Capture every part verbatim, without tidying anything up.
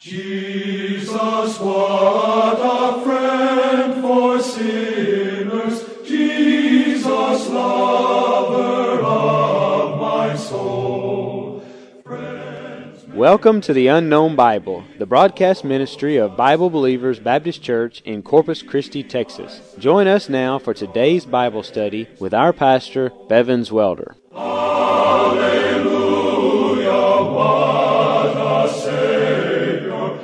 Jesus, what a friend for sinners, Jesus, lover of my soul. Friends, Welcome to the Unknown Bible, the broadcast ministry of Bible Believers Baptist Church in Corpus Christi, Texas. Join us now for today's Bible study with our pastor, Bevins Welder. Hallelujah, what a Savior.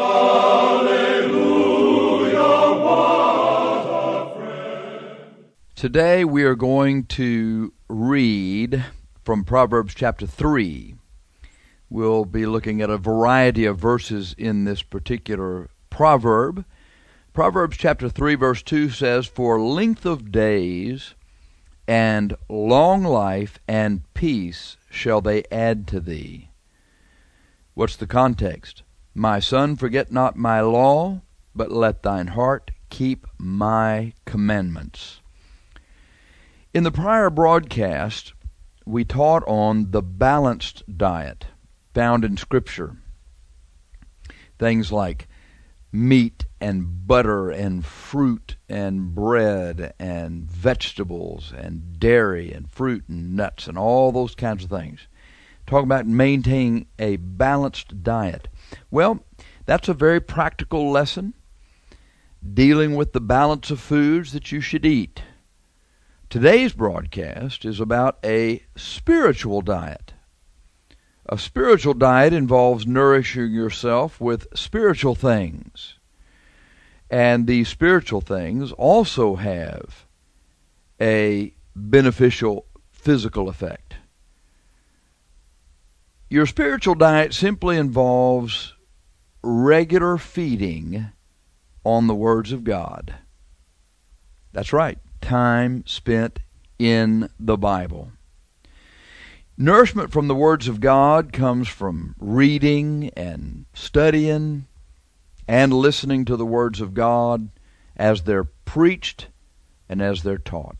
Hallelujah, what a friend. Today we are going to read from Proverbs chapter three. We'll be looking at a variety of verses in this particular proverb. Proverbs chapter three verse two says, "For length of days and long life and peace shall they add to thee." What's the context? "My son, forget not my law, but let thine heart keep my commandments." In the prior broadcast, we taught on the balanced diet found in Scripture. Things like meat and butter and fruit and bread and vegetables and dairy and fruit and nuts and all those kinds of things. Talking about maintaining a balanced diet. Well, that's a very practical lesson, dealing with the balance of foods that you should eat. Today's broadcast is about a spiritual diet. A spiritual diet involves nourishing yourself with spiritual things. And these spiritual things also have a beneficial physical effect. Your spiritual diet simply involves regular feeding on the words of God. That's right, time spent in the Bible. Nourishment from the words of God comes from reading and studying and listening to the words of God as they're preached and as they're taught.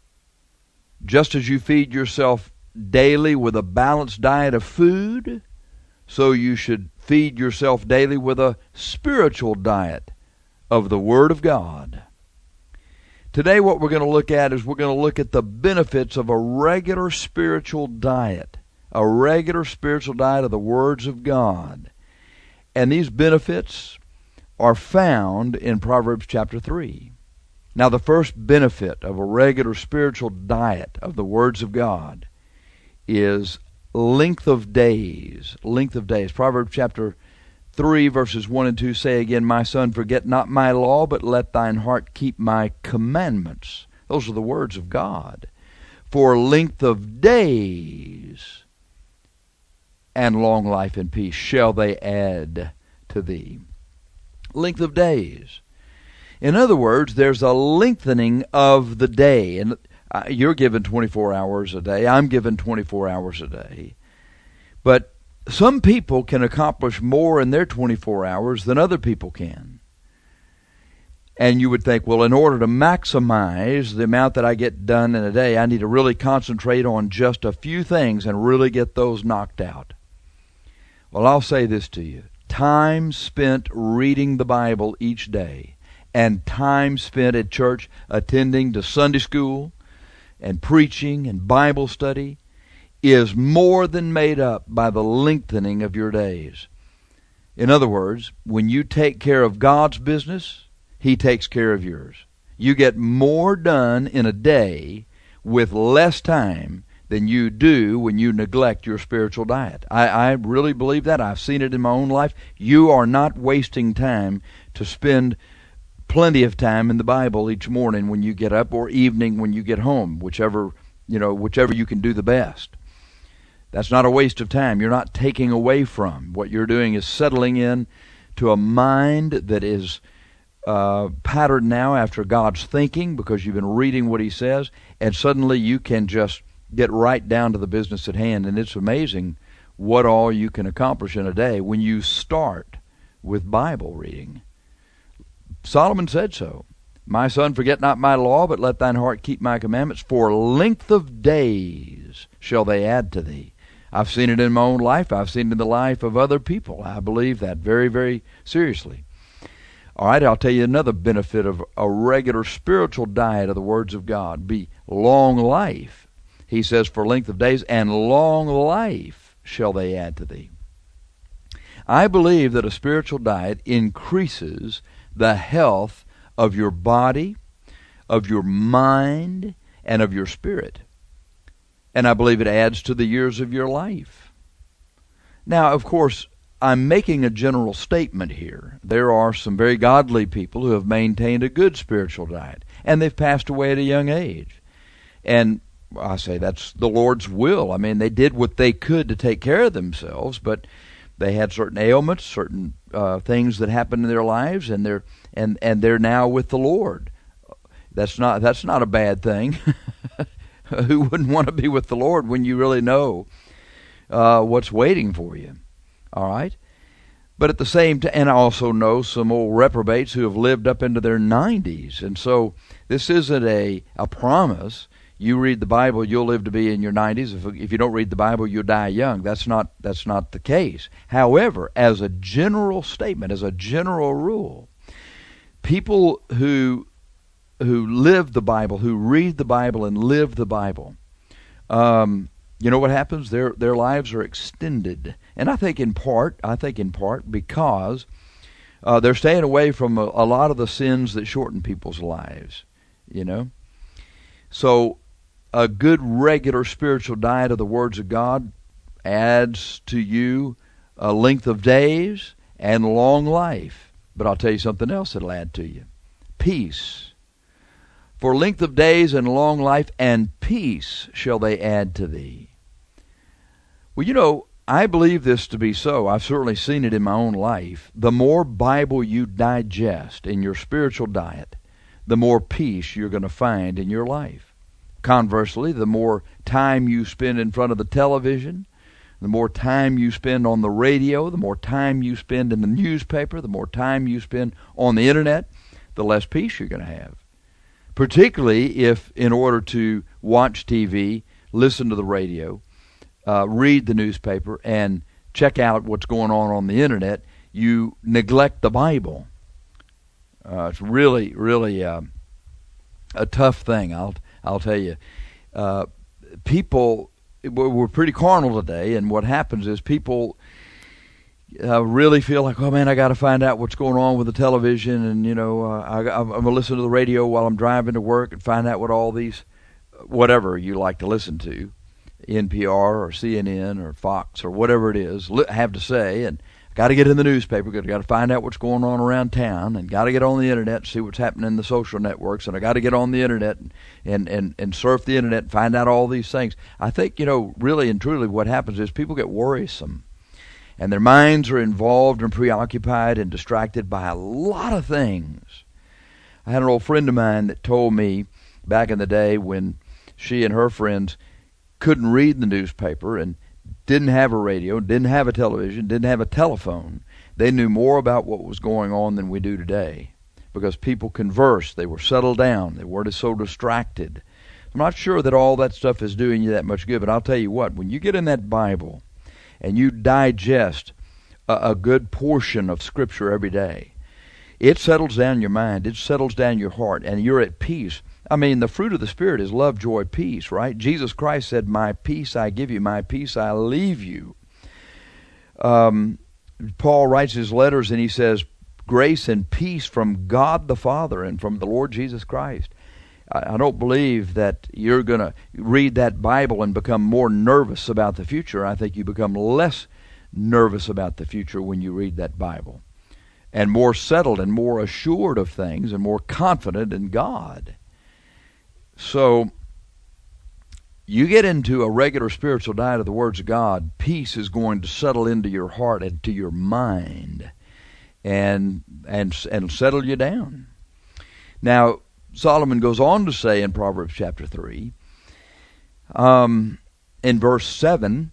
Just as you feed yourself daily with a balanced diet of food, so you should feed yourself daily with a spiritual diet of the Word of God. Today what we're going to look at is we're going to look at the benefits of a regular spiritual diet, a regular spiritual diet of the words of God. And these benefits are found in Proverbs chapter three. Now the first benefit of a regular spiritual diet of the words of God is length of days. Length of days. Proverbs chapter three verses one and two say again, "My son, forget not my law, but let thine heart keep my commandments." Those are the words of God. "For length of days and long life and peace shall they add to thee." Length of days. In other words, there's a lengthening of the day. And uh, you're given twenty-four hours a day. I'm given twenty-four hours a day. But some people can accomplish more in their twenty-four hours than other people can. And you would think, well, in order to maximize the amount that I get done in a day, I need to really concentrate on just a few things and really get those knocked out. Well, I'll say this to you. Time spent reading the Bible each day and time spent at church attending to Sunday school and preaching and Bible study is more than made up by the lengthening of your days. In other words, when you take care of God's business, He takes care of yours. You get more done in a day with less time than you do when you neglect your spiritual diet. I, I really believe that. I've seen it in my own life. You are not wasting time to spend plenty of time in the Bible each morning when you get up or evening when you get home, whichever, you know, whichever you can do the best. That's not a waste of time. You're not taking away from. What you're doing is settling in to a mind that is uh, patterned now after God's thinking because you've been reading what He says, and suddenly you can just get right down to the business at hand. And it's amazing what all you can accomplish in a day when you start with Bible reading. Solomon said so. "My son, forget not my law, but let thine heart keep my commandments. For length of days shall they add to thee." I've seen it in my own life. I've seen it in the life of other people. I believe that very, very seriously. All right, I'll tell you another benefit of a regular spiritual diet of the words of God. Be long life. He says, for length of days and long life shall they add to thee. I believe that a spiritual diet increases the health of your body, of your mind, and of your spirit. And I believe it adds to the years of your life. Now, of course, I'm making a general statement here. There are some very godly people who have maintained a good spiritual diet, and they've passed away at a young age. And I say that's the Lord's will. I mean, they did what they could to take care of themselves, but they had certain ailments, certain uh, things that happened in their lives, and they're and, and they're now with the Lord. That's not that's not a bad thing. Who wouldn't want to be with the Lord when you really know uh, what's waiting for you? All right? But at the same time, and I also know some old reprobates who have lived up into their nineties. And so this isn't a, a promise. You read the Bible, you'll live to be in your nineties. If, if you don't read the Bible, you'll die young. That's not, that's not the case. However, as a general statement, as a general rule, people who who live the Bible, who read the Bible and live the Bible, um, you know what happens? Their their lives are extended. And I think in part, I think in part because uh, they're staying away from a, a lot of the sins that shorten people's lives, you know. So a good regular spiritual diet of the words of God adds to you a length of days and long life. But I'll tell you something else that'll add to you. Peace. For length of days and long life and peace shall they add to thee. Well, you know, I believe this to be so. I've certainly seen it in my own life. The more Bible you digest in your spiritual diet, the more peace you're going to find in your life. Conversely, the more time you spend in front of the television, the more time you spend on the radio, the more time you spend in the newspaper, the more time you spend on the internet, the less peace you're going to have. Particularly if, in order to watch T V, listen to the radio, uh, read the newspaper, and check out what's going on on the internet, you neglect the Bible. Uh, it's really, really uh, a tough thing. I'll I'll tell you. Uh, people, we're pretty carnal today, and what happens is people uh, really feel like, oh man, I got to find out what's going on with the television, and you know, uh, I, I'm going to listen to the radio while I'm driving to work and find out what all these, whatever you like to listen to, N P R or C N N or Fox or whatever it is, have to say, and got to get in the newspaper because I got to find out what's going on around town, and got to get on the internet and see what's happening in the social networks, and I got to get on the internet and, and, and, and surf the internet and find out all these things. I think, you know, really and truly what happens is people get worrisome, and their minds are involved and preoccupied and distracted by a lot of things. I had an old friend of mine that told me back in the day when she and her friends couldn't read the newspaper and didn't have a radio, didn't have a television, didn't have a telephone. They knew more about what was going on than we do today because people conversed. They were settled down. They weren't so distracted. I'm not sure that all that stuff is doing you that much good, but I'll tell you what, when you get in that Bible and you digest a, a good portion of Scripture every day, it settles down your mind. It settles down your heart, and you're at peace. I mean, the fruit of the Spirit is love, joy, peace, right? Jesus Christ said, my peace I give you, my peace I leave you. Um, Paul writes his letters and he says, grace and peace from God the Father and from the Lord Jesus Christ. I, I don't believe that you're going to read that Bible and become more nervous about the future. I think you become less nervous about the future when you read that Bible, and more settled and more assured of things and more confident in God. So, you get into a regular spiritual diet of the words of God, peace is going to settle into your heart and to your mind and and and settle you down. Now, Solomon goes on to say in Proverbs chapter three, um, in verse seven,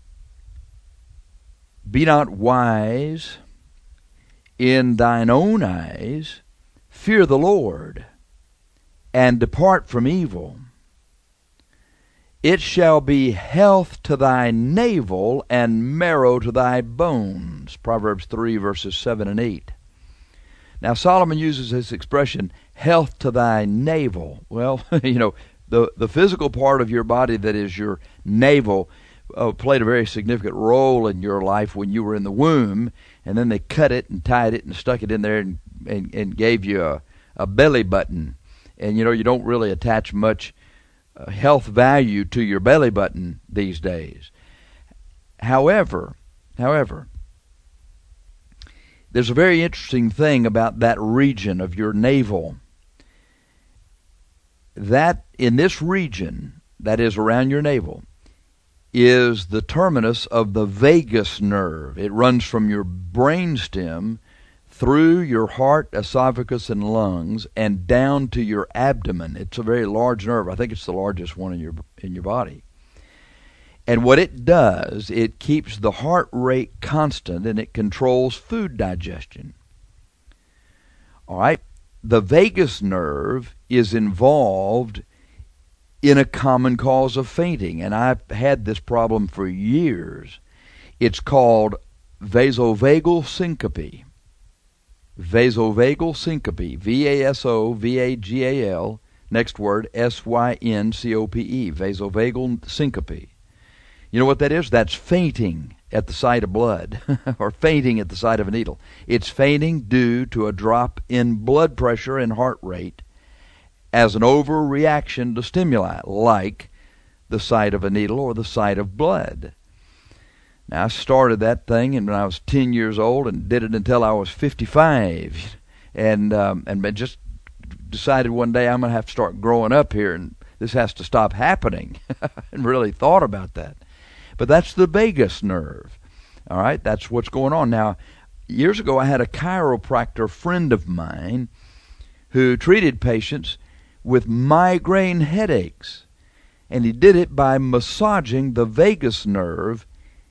be not wise in thine own eyes, fear the Lord, and depart from evil. It shall be health to thy navel and marrow to thy bones. Proverbs three, verses seven and eight. Now, Solomon uses this expression, health to thy navel. Well, you know, the, the physical part of your body that is your navel uh, played a very significant role in your life when you were in the womb, and then they cut it and tied it and stuck it in there and, and, and gave you a, a belly button. And, you know, you don't really attach much uh, health value to your belly button these days. However, however, there's a very interesting thing about that region of your navel. That, in this region, that is around your navel, is the terminus of the vagus nerve. It runs from your brainstem through your heart, esophagus, and lungs, and down to your abdomen. It's a very large nerve. I think it's the largest one in your in your body. And what it does, it keeps the heart rate constant, and it controls food digestion. All right? The vagus nerve is involved in a common cause of fainting, and I've had this problem for years. It's called vasovagal syncope. Vasovagal syncope, V A S O V A G A L, next word, S Y N C O P E, vasovagal syncope. You know what that is? That's fainting at the sight of blood, or fainting at the sight of a needle. It's fainting due to a drop in blood pressure and heart rate as an overreaction to stimuli, like the sight of a needle or the sight of blood. Now, I started that thing when I was ten years old and did it until I was fifty-five. And um, and just decided one day I'm going to have to start growing up here, and this has to stop happening. And really thought about that. But that's the vagus nerve. All right, that's what's going on. Now, years ago I had a chiropractor friend of mine who treated patients with migraine headaches. And he did it by massaging the vagus nerve,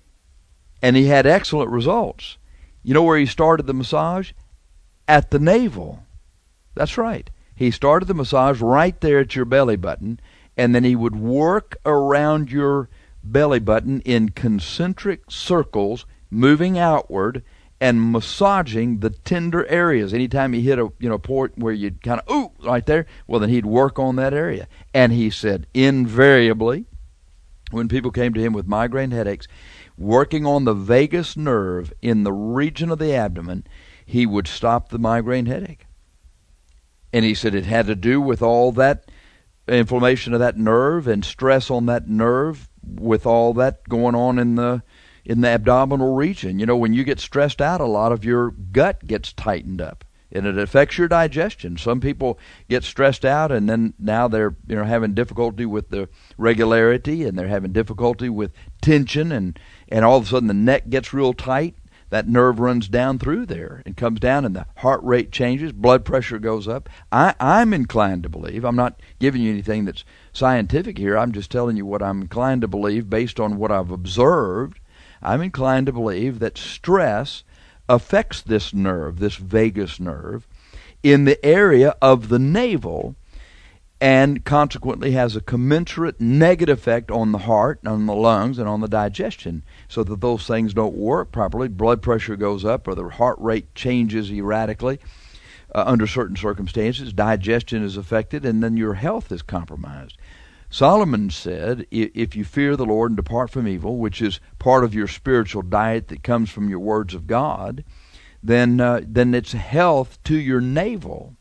and he had excellent results. You know where he started the massage? At the navel. That's right. He started the massage right there at your belly button, and then he would work around your belly button in concentric circles, moving outward and massaging the tender areas. Anytime he hit a you know port where you'd kind of, ooh, right there, well, then he'd work on that area. And he said, invariably, when people came to him with migraine headaches, working on the vagus nerve in the region of the abdomen, he would stop the migraine headache. And he said it had to do with all that inflammation of that nerve and stress on that nerve with all that going on in the in the abdominal region. You know, when you get stressed out, a lot of your gut gets tightened up, and it affects your digestion. Some people get stressed out, and then now they're you know having difficulty with the regularity, and they're having difficulty with tension, and and all of a sudden the neck gets real tight. That nerve runs down through there and comes down, and the heart rate changes, blood pressure goes up. I, I'm inclined to believe, I'm not giving you anything that's scientific here, I'm just telling you what I'm inclined to believe based on what I've observed. I'm inclined to believe that stress affects this nerve, this vagus nerve, in the area of the navel, and consequently has a commensurate negative effect on the heart, on the lungs, and on the digestion, so that those things don't work properly. Blood pressure goes up, or the heart rate changes erratically uh, under certain circumstances. Digestion is affected, and then your health is compromised. Solomon said, if you fear the Lord and depart from evil, which is part of your spiritual diet that comes from your words of God, then uh, then it's health to your navel,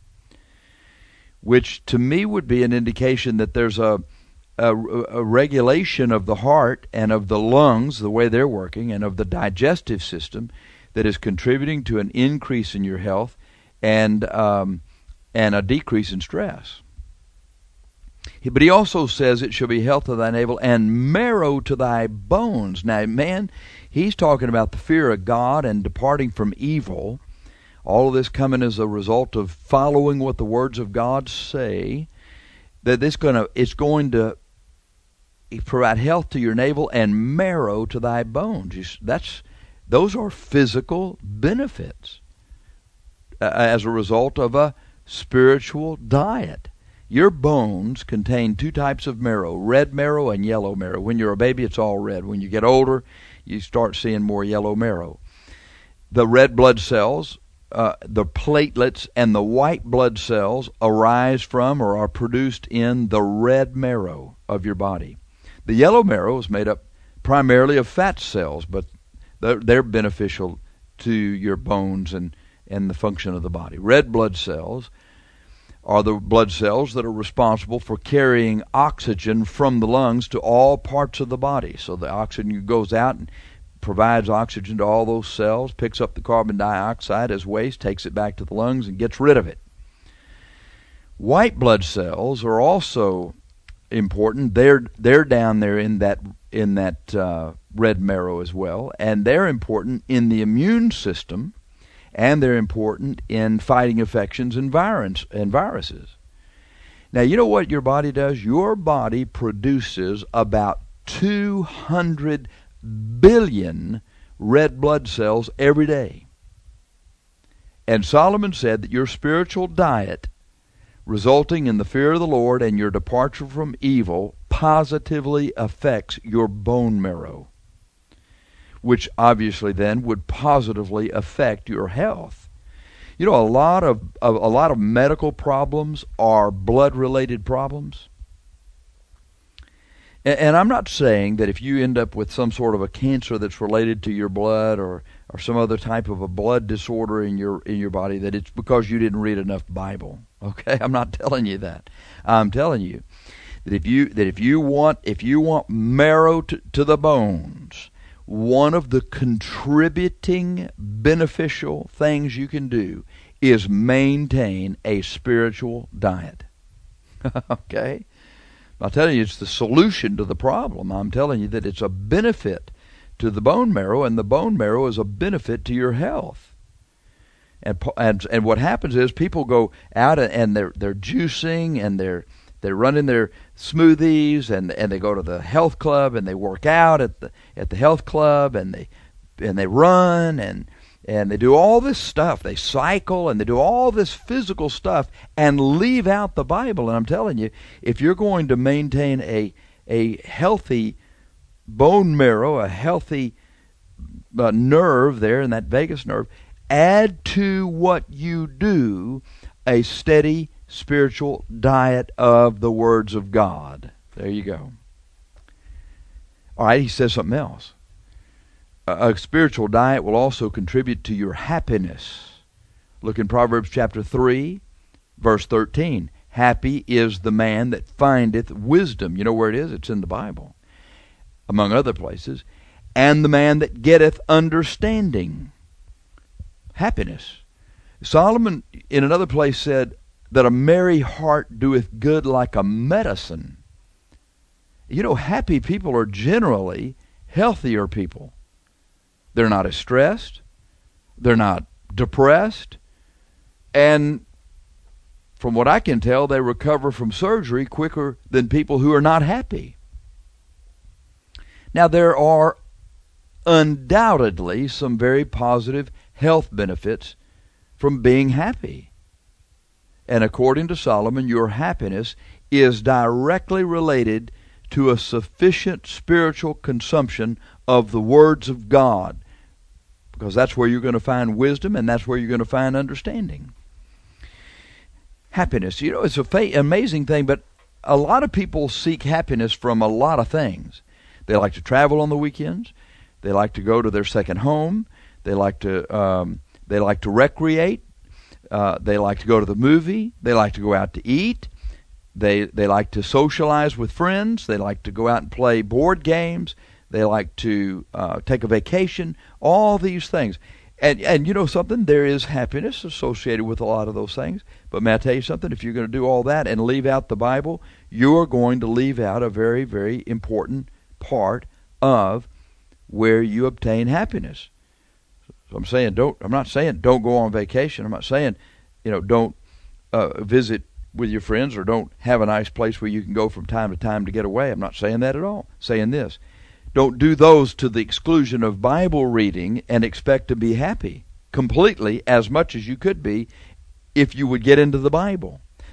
which to me would be an indication that there's a, a, a regulation of the heart and of the lungs, the way they're working, and of the digestive system that is contributing to an increase in your health and um, and a decrease in stress. But he also says it shall be health to thy navel and marrow to thy bones. Now, man, he's talking about the fear of God and departing from evil. All of this coming as a result of following what the words of God say, that this gonna it's going to provide health to your navel and marrow to thy bones. That's those are physical benefits uh, as a result of a spiritual diet. Your bones contain two types of marrow, red marrow and yellow marrow. When you're a baby, it's all red. When you get older, you start seeing more yellow marrow. The red blood cells, uh, the platelets, and the white blood cells arise from or are produced in the red marrow of your body. The yellow marrow is made up primarily of fat cells, but they're, they're beneficial to your bones and, and the function of the body. Red blood cells are the blood cells that are responsible for carrying oxygen from the lungs to all parts of the body. So the oxygen goes out and provides oxygen to all those cells, picks up the carbon dioxide as waste, takes it back to the lungs, and gets rid of it. White blood cells are also important. They're they're down there in that in that uh, red marrow as well, and they're important in the immune system, and they're important in fighting infections and virus and viruses. Now, you know what your body does? Your body produces about two hundred billion red blood cells every day. And Solomon said that your spiritual diet, resulting in the fear of the Lord and your departure from evil, positively affects your bone marrow, which obviously then would positively affect your health. You know, a lot of, of a lot of medical problems are blood-related problems. And, and I'm not saying that if you end up with some sort of a cancer that's related to your blood or or some other type of a blood disorder in your in your body, that it's because you didn't read enough Bible. Okay, I'm not telling you that. I'm telling you that if you that if you want if you want marrow to, to the bones, one of the contributing beneficial things you can do is maintain a spiritual diet. Okay? I'm telling you it's the solution to the problem. I'm telling you that it's a benefit to the bone marrow, and the bone marrow is a benefit to your health. And and and what happens is people go out and they're they're juicing and they're they're running their smoothies and and they go to the health club and they work out at the at the health club and they and they run and and they do all this stuff. They cycle and they do all this physical stuff and leave out the Bible. And I'm telling you, if you're going to maintain a a healthy bone marrow, a healthy uh, nerve there in that vagus nerve, add to what you do a steady spiritual diet of the words of God. There you go. All right, he says something else. A, a spiritual diet will also contribute to your happiness. Look in Proverbs chapter three, verse thirteen. Happy is the man that findeth wisdom. You know where it is? It's in the Bible, among other places. And the man that getteth understanding. Happiness. Solomon in another place said that a merry heart doeth good like a medicine. You know, happy people are generally healthier people. They're not as stressed. They're not depressed. And from what I can tell, they recover from surgery quicker than people who are not happy. Now, there are undoubtedly some very positive health benefits from being happy. And according to Solomon, your happiness is directly related to a sufficient spiritual consumption of the words of God, because that's where you're going to find wisdom and that's where you're going to find understanding. Happiness, you know, it's a fa- amazing thing, but a lot of people seek happiness from a lot of things. They like to travel on the weekends. They like to go to their second home. They like to um, they like to recreate. Uh, they like to go to the movie. They like to go out to eat. They they like to socialize with friends. They like to go out and play board games. They like to uh, take a vacation. All these things. And and you know something? There is happiness associated with a lot of those things. But may I tell you something? If you're going to do all that and leave out the Bible, you're going to leave out a very, very important part of where you obtain happiness. So I'm saying don't. I'm not saying don't go on vacation. I'm not saying, you know, don't uh, visit with your friends or don't have a nice place where you can go from time to time to get away. I'm not saying that at all. I'm saying this: don't do those to the exclusion of Bible reading and expect to be happy completely as much as you could be if you would get into the Bible.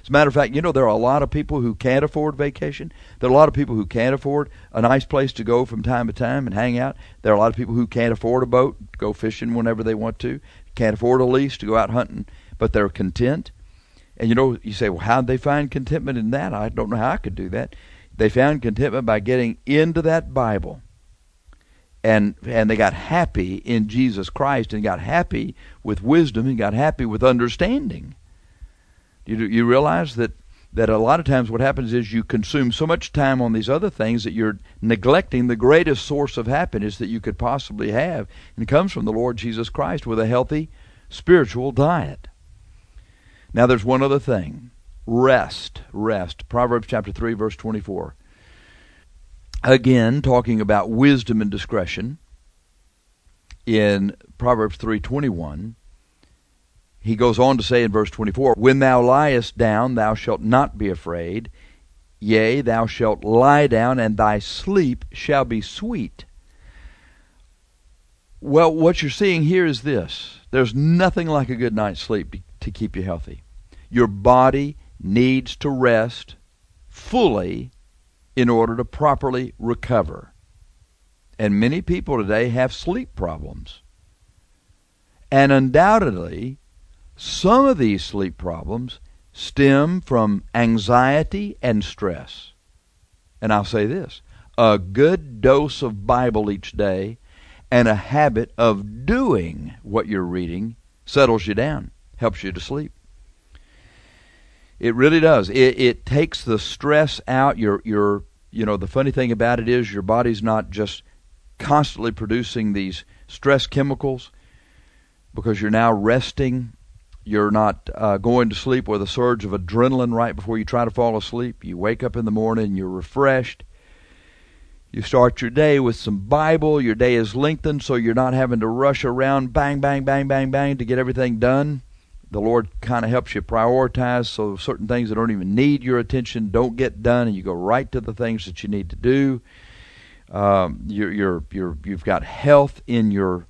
As a matter of fact, you know, there are a lot of people who can't afford vacation. There are a lot of people who can't afford a nice place to go from time to time and hang out. There are a lot of people who can't afford a boat, go fishing whenever they want to, can't afford a lease to go out hunting, but they're content. And you know, you say, well, how did they find contentment in that? I don't know how I could do that. They found contentment by getting into that Bible. And and they got happy in Jesus Christ, and got happy with wisdom, and got happy with understanding. You you realize that, that a lot of times what happens is you consume so much time on these other things that you're neglecting the greatest source of happiness that you could possibly have, and it comes from the Lord Jesus Christ with a healthy spiritual diet. Now there's one other thing. Rest. Rest. Proverbs chapter three, verse twenty-four. Again, talking about wisdom and discretion, in Proverbs three twenty-one, he goes on to say in verse twenty-four, when thou liest down, thou shalt not be afraid. Yea, thou shalt lie down, and thy sleep shall be sweet. Well, what you're seeing here is this. There's nothing like a good night's sleep to keep you healthy. Your body needs to rest fully in order to properly recover. And many people today have sleep problems. And undoubtedly, some of these sleep problems stem from anxiety and stress. And I'll say this, a good dose of Bible each day and a habit of doing what you're reading settles you down, helps you to sleep. It really does. It, it takes the stress out. Your, your, you know, the funny thing about it is your body's not just constantly producing these stress chemicals because you're now resting. You're not uh, going to sleep with a surge of adrenaline right before you try to fall asleep. You wake up in the morning, you're refreshed. You start your day with some Bible. Your day is lengthened so you're not having to rush around, bang, bang, bang, bang, bang, to get everything done. The Lord kind of helps you prioritize, so certain things that don't even need your attention don't get done, and you go right to the things that you need to do. Um, you're, you're, you're, you've got health in your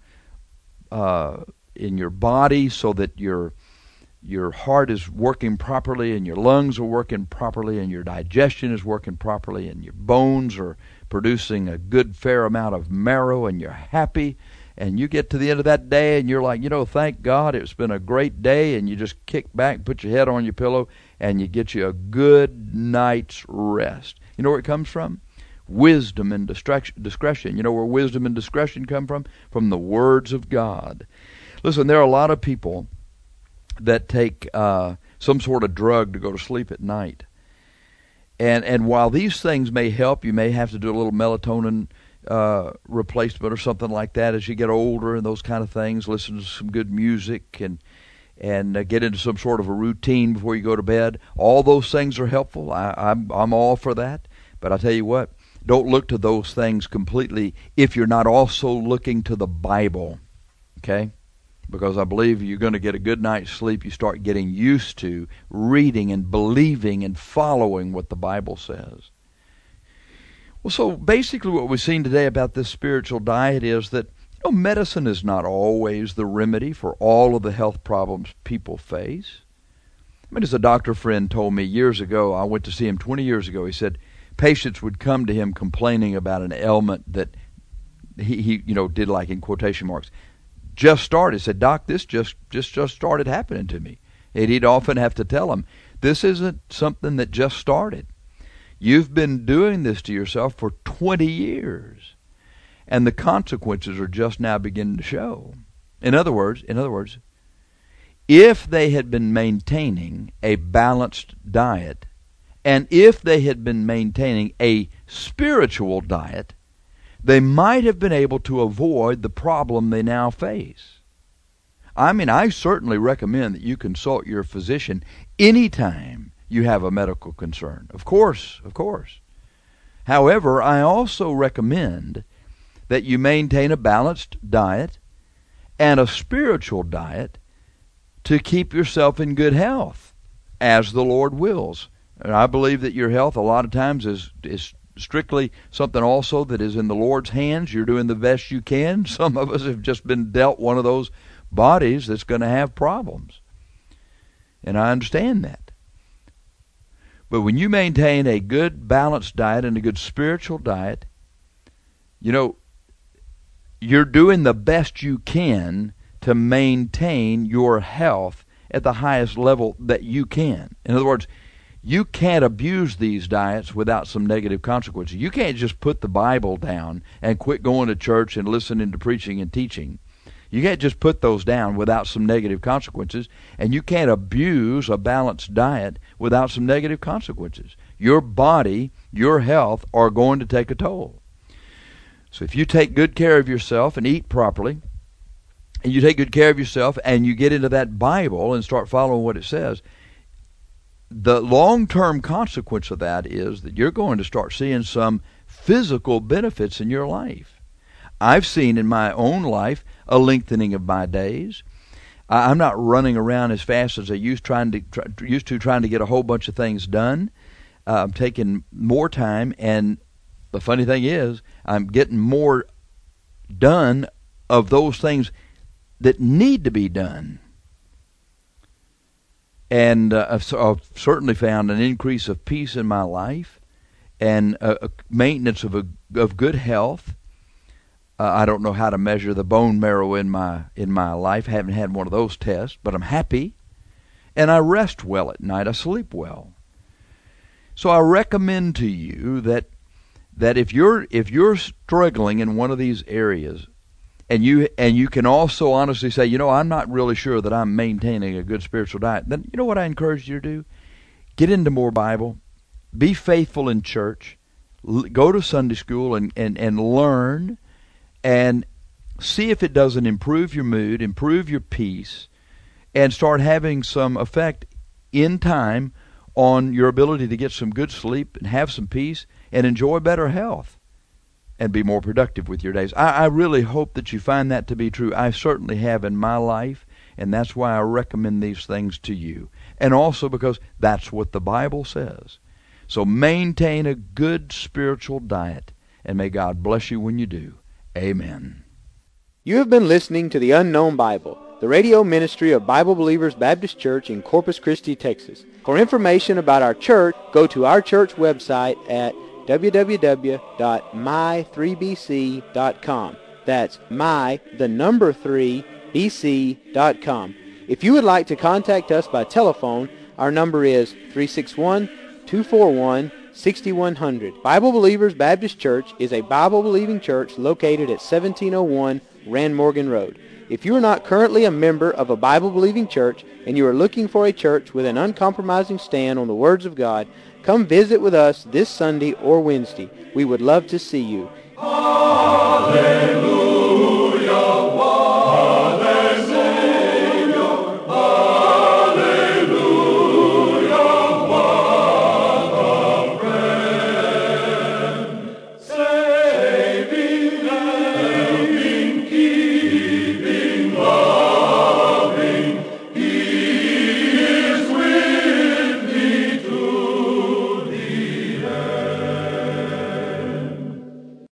uh, in your body, so that your your heart is working properly, and your lungs are working properly, and your digestion is working properly, and your bones are producing a good fair amount of marrow, and you're happy. And you get to the end of that day and you're like, you know, thank God it's been a great day, and you just kick back, put your head on your pillow, and you get you a good night's rest. You know where it comes from? Wisdom and discretion. You know where wisdom and discretion come from? From the words of God. Listen, there are a lot of people that take uh, some sort of drug to go to sleep at night. And and while these things may help, you may have to do a little melatonin uh, replacement or something like that as you get older, and those kind of things. Listen to some good music and and uh, get into some sort of a routine before you go to bed. All those things are helpful. I, I'm I'm all for that. But I tell you what, don't look to those things completely if you're not also looking to the Bible. Okay? Because I believe you're going to get a good night's sleep. You start getting used to reading and believing and following what the Bible says. Well, so basically what we've seen today about this spiritual diet is that, you know, medicine is not always the remedy for all of the health problems people face. I mean, as a doctor friend told me years ago, I went to see him twenty years ago, he said patients would come to him complaining about an ailment that he, he you know, did, like in quotation marks, just started. Said, Doc, this just, just, just started happening to me. And he'd often have to tell him, this isn't something that just started. You've been doing this to yourself for twenty years, and the consequences are just now beginning to show. In other words, in other words, if they had been maintaining a balanced diet, and if they had been maintaining a spiritual diet, they might have been able to avoid the problem they now face. I mean, I certainly recommend that you consult your physician anytime you have a medical concern. Of course, of course. However, I also recommend that you maintain a balanced diet and a spiritual diet to keep yourself in good health, as the Lord wills. And I believe that your health a lot of times is is strictly something also that is in the Lord's hands. You're doing the best you can. Some of us have just been dealt one of those bodies that's going to have problems. And I understand that. But when you maintain a good balanced diet and a good spiritual diet, you know, you're doing the best you can to maintain your health at the highest level that you can. In other words, you can't abuse these diets without some negative consequences. You can't just put the Bible down and quit going to church and listening to preaching and teaching. You can't just put those down without some negative consequences, and you can't abuse a balanced diet without some negative consequences. Your body, your health are going to take a toll. So if you take good care of yourself and eat properly, and you take good care of yourself and you get into that Bible and start following what it says, the long-term consequence of that is that you're going to start seeing some physical benefits in your life. I've seen in my own life a lengthening of my days. I'm not running around as fast as I used trying to try, used to trying to get a whole bunch of things done. Uh, I'm taking more time, and the funny thing is, I'm getting more done of those things that need to be done. And uh, I've, I've certainly found an increase of peace in my life and a, a maintenance of a, of good health. Uh, I don't know how to measure the bone marrow in my in my life. I haven't had one of those tests, but I'm happy. And I rest well at night. I sleep well. So I recommend to you that that if you're if you're struggling in one of these areas, and you and you can also honestly say, you know, I'm not really sure that I'm maintaining a good spiritual diet, then you know what I encourage you to do? Get into more Bible, be faithful in church, l- go to Sunday school and, and, and learn, and see if it doesn't improve your mood, improve your peace, and start having some effect in time on your ability to get some good sleep and have some peace and enjoy better health and be more productive with your days. I, I really hope that you find that to be true. I certainly have in my life, and that's why I recommend these things to you. And also because that's what the Bible says. So maintain a good spiritual diet, and may God bless you when you do. Amen. You have been listening to The Unknown Bible, the radio ministry of Bible Believers Baptist Church in Corpus Christi, Texas. For information about our church, go to our church website at w w w dot my three b c dot com. That's my, the number three, b c dot com. If you would like to contact us by telephone, our number is three six one, two four one, six one zero zero. Bible Believers Baptist Church is a Bible-believing church located at seventeen oh one Rand Morgan Road. If you are not currently a member of a Bible-believing church and you are looking for a church with an uncompromising stand on the words of God, come visit with us this Sunday or Wednesday. We would love to see you. Hallelujah.